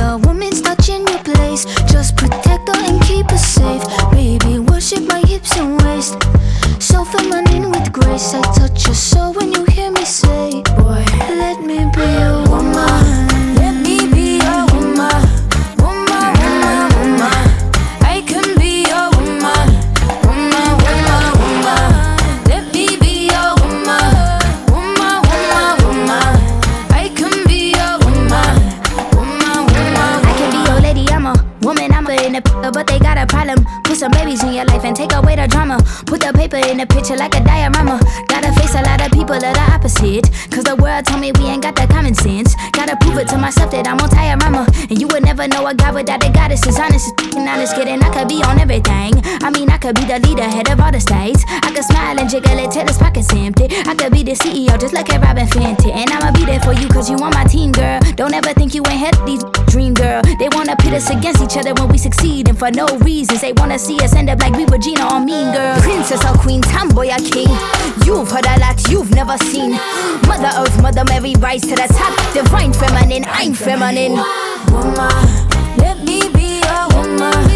a woman's touch in your place. Just protect her and keep her safe. Baby, worship my hips and waist. So feminine with grace. I touch your soul when you hear me say, boy, let me be your woman. Let me be your woman. Woman, woman, woman. I can be your woman. Woman, woman, woman. Let me be your woman. Woman, woman, woman. I can be your woman. Woman, woman. I can be your lady, I'm a woman, I'm in a picture, but they got a problem. Put some babies in your life and take away the drama. Put the paper in the picture like a diorama. Gotta face a lot of people that are opposite, cause the world told me we ain't got the common sense. Gotta prove it to myself that I'm on tire mama. And you would never know a guy without a goddess is honest. And honest kidding, I could be on everything. I mean, I could be the leader, head of all the states. I could smile and jiggle it till his pockets empty. I could be the CEO just like a Robin Fenty. And I'ma be there for you cause you on my team, girl. Don't ever think you ain't had these dream, girl. They wanna pit us against each other when we succeed, and for no reasons. They wanna see us end up like we were Gina or Mean Girl. Princess or queen, tomboy or king. You've heard a lot you've never seen. Mother Earth, Mother Mary, rise to the top. Divine feminine, I'm feminine. Woman, let me be a woman.